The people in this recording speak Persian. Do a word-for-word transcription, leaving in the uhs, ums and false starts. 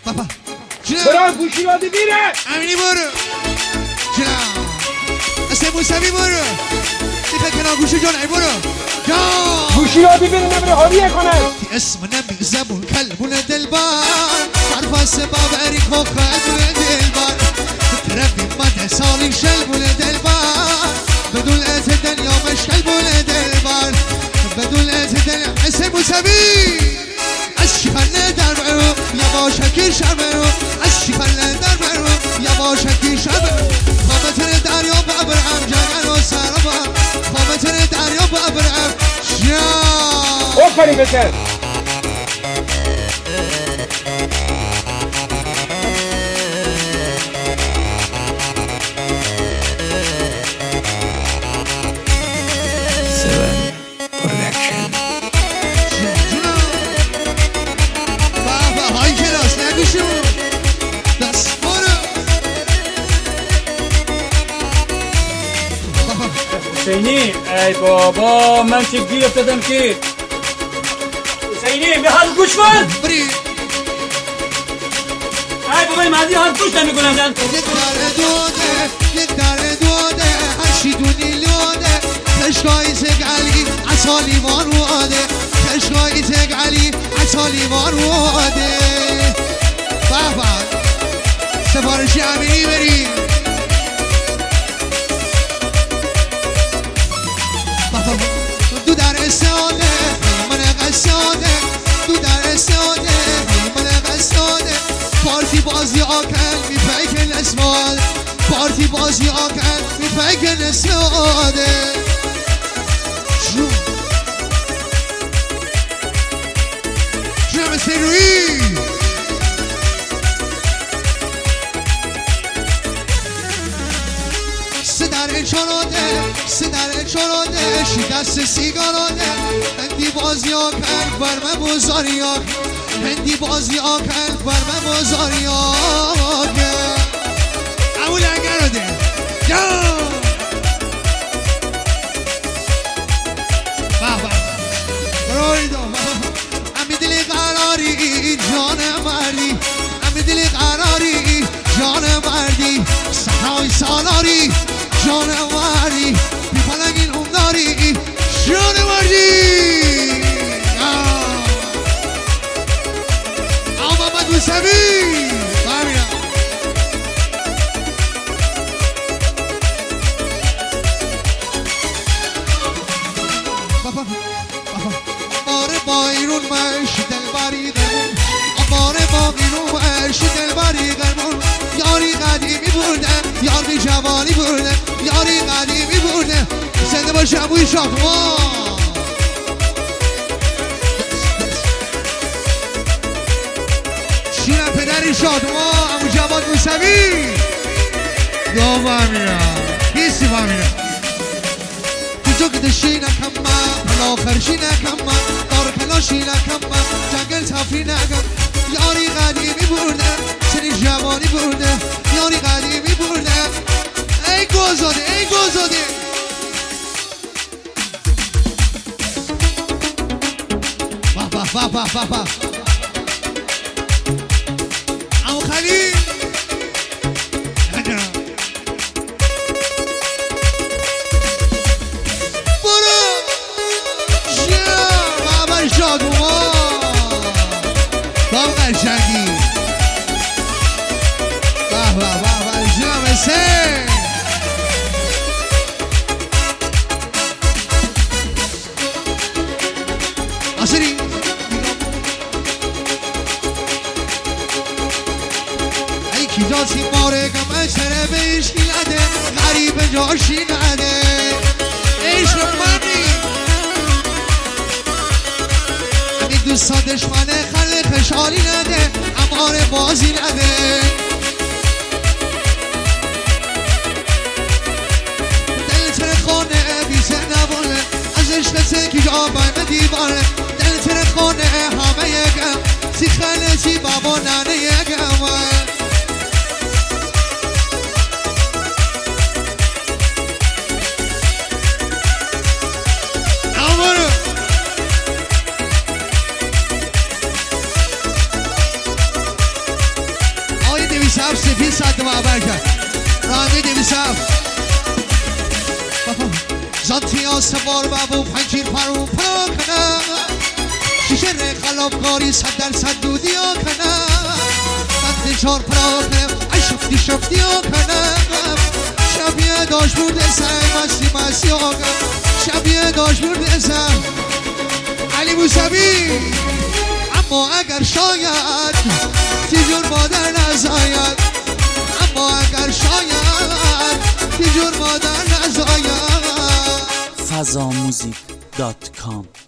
بابا برو گوشی دادی میره امینی برو جناب اسم موسوی برو دیگه کنار گوشی جان ای برو جان گوشی دادی بره نبره حالیه کنه اسم نبی زبون کلبون دلبان حرف باوری کو قلبون دلبان تربی مده سالی شلبون دلبان بدون ات دنیا مش کلبون دلبان بدون ات دنیا اسم موسوی از شیفنه در برو یواشکی شر برو از شیفنه در برو یواشکی شر برو خوابتر دریا ببرم جنگل و سرابا خوابتر دریا ببرم جان آفرین بسر حسینی ای بابا من چه گیر افتادم که حسینی به حال گوش کن بری ای بابا این مردی حال گوش نمی کنم جن یک داره دوده یک داره دوده هرشی دونی لوده تشکایی تگعلی اصالی واروده تشکایی تگعلی اصالی واروده بابا سفارشی امینی بریم دو در استاده من قصاده دو در استاده من قصاده پارتی بازی آکل می فکر اسمال پارتی بازی آکل می فکر اسماده جون جنب سروی سدر چراده سدر چراده شکست سیگاراده هندی بازی آکل برمه بزاری آکل هندی بازی آکل برمه بزاری آکل اول اگراده جان بابا رویدو امی دلی قراری جان مردی امی دلی قراری جان مردی سحای سالاری جان مردی بی پلنگین انداری جان مردی آم محمد موسوی بابینا بابا بابا آره با ایرون مش دلبری درمون آره با ایرون مش دلبری درمون یاری قدیمی برده یاری جوانی برده یاری قدیمی برده زنده باشه ابوی شاکما شیرم پدری شاکما ابو جواد موسوی دو بامینا بیسی بامینا تو که دشی نکم من پلا خرشی نکم من دار کلاشی نکم من جنگل تفری نکم یاری قدیمی برده سری جوانی برده یاری قدیمی برده ای گوزاده ای گوزاده بابا بابا بابا امو خلیل برو جا بابا شادوما بابا قشنگی بابا بابا جا مسه آسری ای کی جاسی ماره گم سره بهش نده غریب جاشی نده عشق منی اگه دوستا دشمنه خلق خشالی نده اماره بازی نده دل خانه بیسه نبونه از عشق کی جا بایم دیواره دل خانه همه یکم سی خاله سی بابا ننه یکم ساعت معبر کرد رانده دیویسم زانتی ها سوار بابو پنجیر پرو پا کنم شیشه ره خلافکاری صد در صد دودی ها کنم بند چار پرا کنم ای شفتی شفتی ها کنم شبیه داشت بوده سر مستی مستی ها کنم شبیه داشت بوده سر علی موسوی اما اگر شاید تیجور مادر نزاید اما اگر شاید تیجور مادر نزاید فضاموزیک دات کام